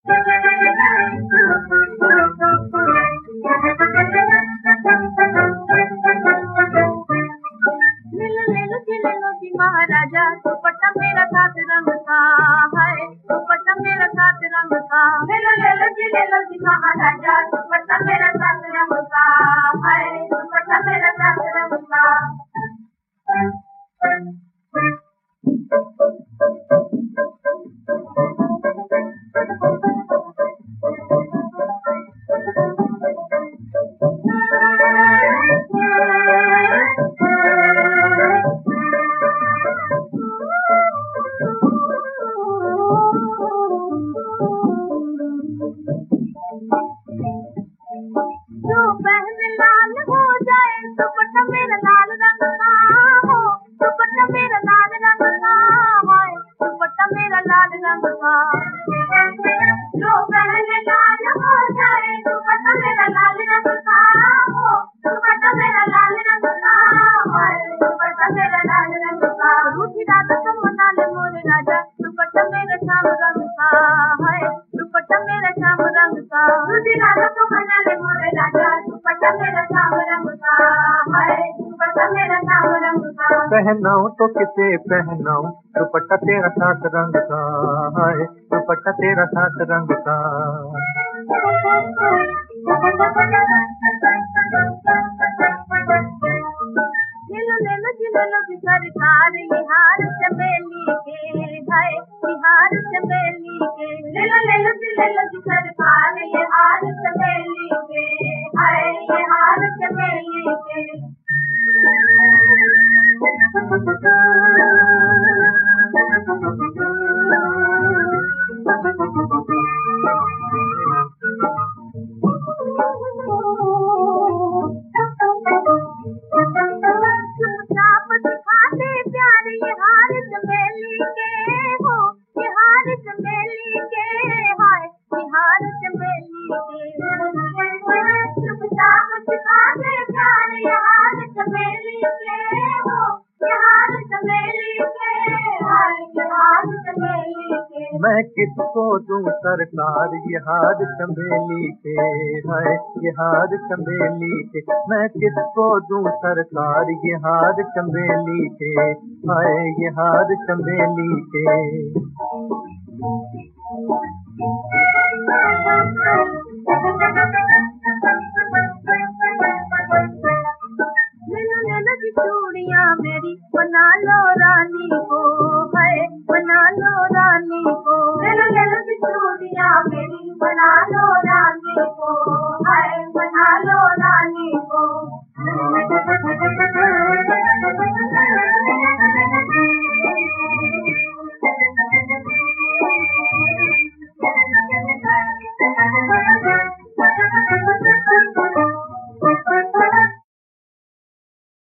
महाराजा दुपट्टा मेरा सात रंग का है, दुपट्टा मेरा सात रंग का। ले लो जी महाराजा दुपट्टा मेरा सात रंग का है, दुपट्टा मेरा सात रंग का। जो पहन लाल हो जाए दुपट्टा मेरा लाल रंग का हो, दुपट्टा मेरा लाल रंग का है, दुपट्टा मेरा लाल रंग का। जो पहन लाल हो जाए दुपट्टा मेरा लाल रंग का हो, दुपट्टा मेरा लाल रंग का है, दुपट्टा मेरा लाल रंग का। रूठी रात तुम मना ले मोरे राजा दुपट्टा मेरा श्याम रंग का है, दुपट्टा मेरा श्याम रंग का। रूठी रात तुम मना ले मोरे राजा दुपट्टा मेरा श्याम रंग का है, दुपट्टा मेरा श्याम रंग का। पहनाऊं तो किसे पहनाऊं दुपट्टा तेरा सात रंग का है, दुपट्टा तेरा सात रंग का। ले लो जी सरकार ये हार चमेली के है, बिहार चमेली के। ले लो जी सरकार ये हार चमेली के है, ये हार चमेली के। मैं किसको दूं सरकार ये हार चमेली के है, ये हार चमेली के। मैं किसको दूं सरकार ये हार चमेली के है, ये हार चमेली के। ले लो जी चूड़ियां मेरी बना लो रानी को है, बना लो रानी को। ले लो जी चूड़ियां मेरी बना लो रानी को है, बना लो रानी को।